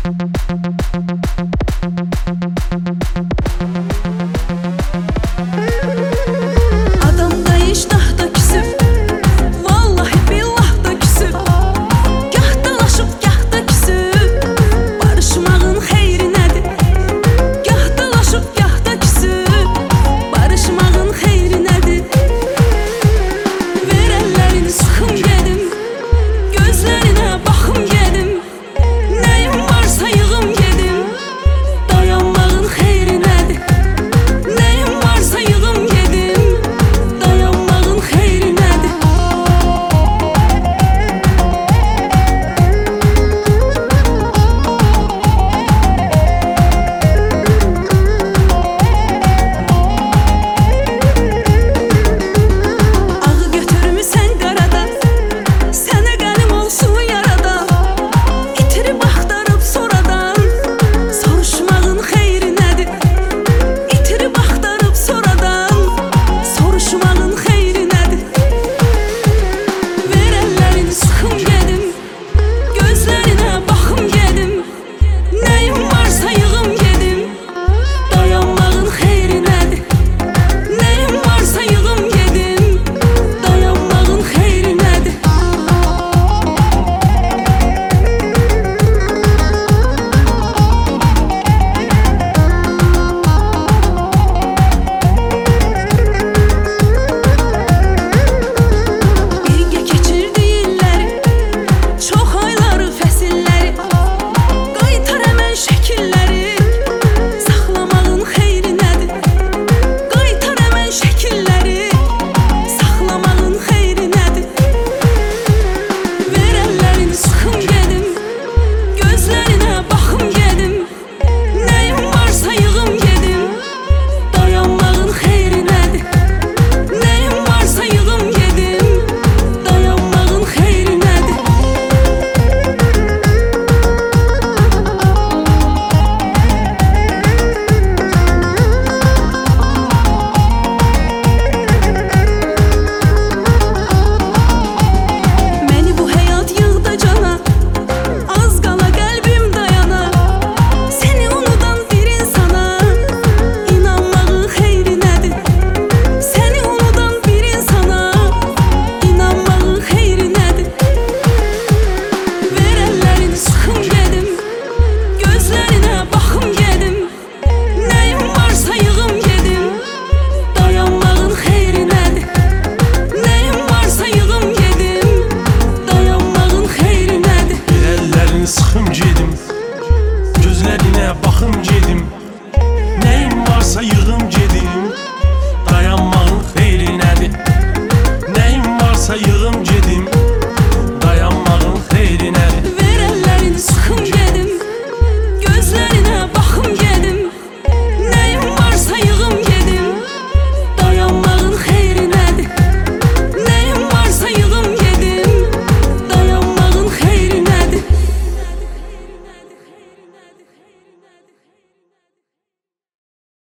Adamda iştahda küsüb, vallahi billah da küsüb. Gah dalaşıb, gah da küsüb, barışmağın xeyri nədir? Gah dalaşıb, gah da küsüb, barışmağın xeyri nədir? Ver əllərini sıxım gedim, gözlərinə baxım gedim. Nəyim varsa yığım gedim, dayanmağın xeyri nədir? Nəyim varsa yığım gedim, dayanmağın xeyri nədir? Ağı götürmüsən qaradan, sənə qənim olsun yaradan. İtirib axtarıb sonradan, soruşmağın xeyri nədir? İtirib axtarıb sonradan, soruşmağın xeyri nədir? Ver əllərini sıxım gedim, gözlərinə baxım gedim. Nəyim varsa yığım gedim, dayanmağın xeyri nədir? Nəyim varsa yığım gedim, dayanmağın xeyri nədir? Birgə keçirdi illəri, çox ayları, fəsilləri. Qaytar həmən şəkilləri, saxlamağın xeyri nədir? Qaytar həmən şəkilləri, saxlamağın xeyri nədir? Ver əllərini sıxım gedim, gözlərinə baxım gedim. Nəyim varsa yığım gedim, dayanmağın xeyri nədir? Nəyim varsa yığım gedim, dayanmağın xeyri nədir? Məni bu həyat yığdı cana, az qala qəlbim dayana. Səni unudan bir insana, inanmağın xeyri nədir? Səni unudan bir insana, inanmağın xeyri nədir? Ver əllərini sıxım gedim, gözlərinə baxım gedim. Nəyim varsa yığım gedim, dayanmağın xeyri nədir? Nəyim varsa yığım gedim, dayanmağın xeyri nədir? Ellərini sıxım gedim, gözlərinə baxım gedim.